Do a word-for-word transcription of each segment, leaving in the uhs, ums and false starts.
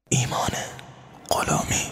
ایمان غلامی.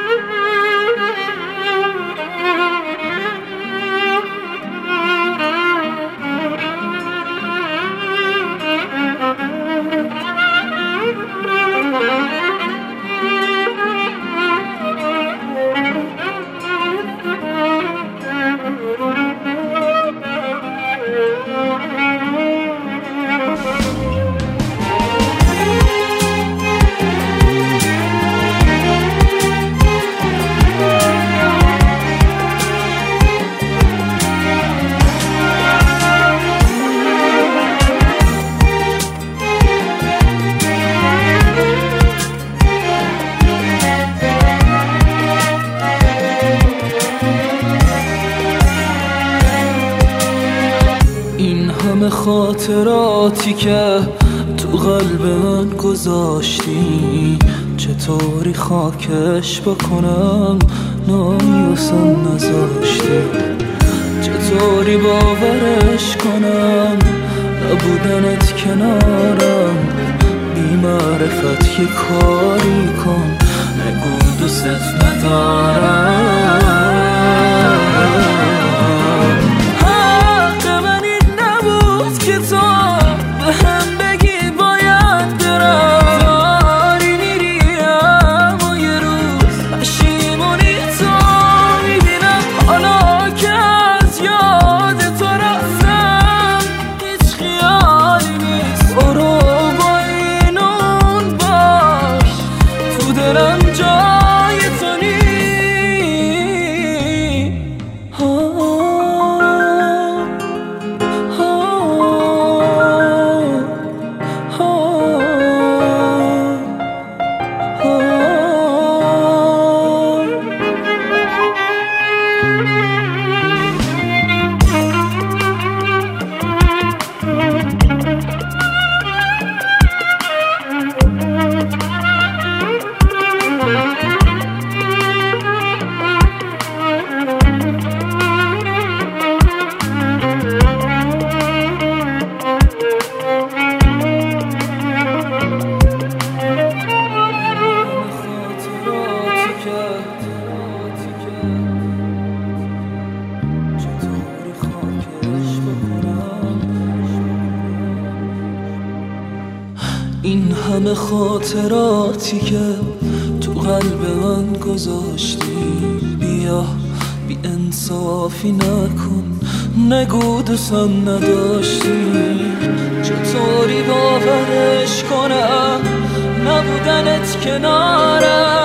این همه خاطراتی که تو قلب من گذاشتی، چطوری خاکش بکنم نامی واسم نذاشتی، چطوری باورش کنم نبودنت کنارم، بی معرفت یه کاری کن نگو دوست ندارم. این همه خاطراتی که تو قلب من گذاشتی، بیا بی انصافی نکن نگو دوستم نداشتی، چطوری باورش کنم نبودنت کنارم.